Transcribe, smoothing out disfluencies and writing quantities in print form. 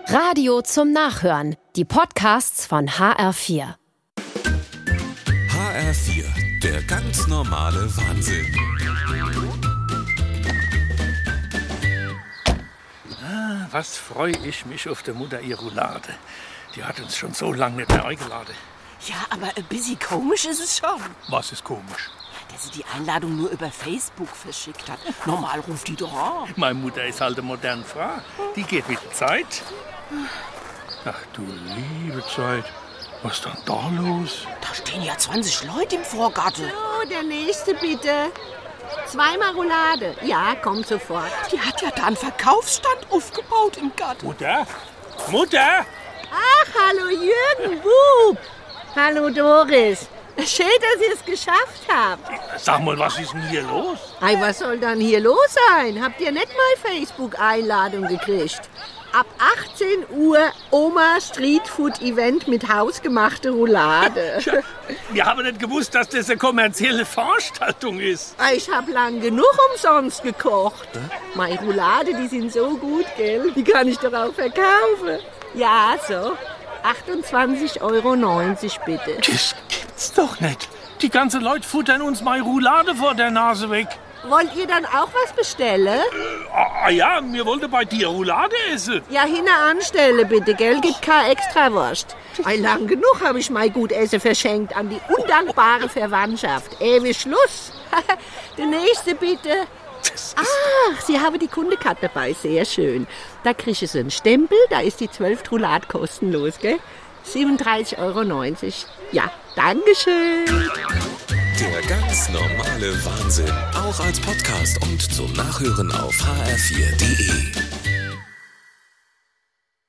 Radio zum Nachhören. Die Podcasts von HR4. HR4, der ganz normale Wahnsinn. Was freue ich mich auf der Mutter ihre Roulade. Die hat uns schon so lange nicht mehr eingeladen. Ja, aber ein bisschen komisch ist es schon. Was ist komisch? Dass sie die Einladung nur über Facebook verschickt hat. Normal ruft die doch an. Meine Mutter ist halt eine moderne Frau. Die geht mit der Zeit. Ach du liebe Zeit. Was ist denn da los? Da stehen ja 20 Leute im Vorgarten. So, der nächste bitte. 2-mal Roulade. Ja, kommt sofort. Die hat ja da einen Verkaufsstand aufgebaut im Garten. Mutter? Mutter? Ach, hallo Jürgen, Bub. Hallo Doris. Schön, dass ihr es geschafft habt. Sag mal, was ist denn hier los? Ei, was soll dann hier los sein? Habt ihr nicht mal Facebook-Einladung gekriegt? Ab 18 Uhr Oma Streetfood Event mit hausgemachter Roulade. Wir haben nicht gewusst, dass das eine kommerzielle Veranstaltung ist. Ich hab lang genug umsonst gekocht. Meine Roulade, die sind so gut, gell? Die kann ich doch auch verkaufen. Ja, so. 28,90 € bitte. Das gibt's doch nicht. Die ganzen Leute futtern uns mal Roulade vor der Nase weg. Wollt ihr dann auch was bestellen? Ja, wir wollten bei dir Roulade essen. Ja, hinten anstelle bitte, gell? Gibt keine Extrawurst. Lang genug habe ich mein Gutessen verschenkt an die undankbare Verwandtschaft. Ewig Schluss. Der nächste bitte. Ach, Sie haben die Kundekarte dabei, sehr schön. Da kriegen Sie einen Stempel, da ist die 12 Roulade kostenlos, gell? 37,90 €. Ja, Dankeschön. Der ganz normale Wahnsinn, auch als Podcast und zum Nachhören auf hr4.de.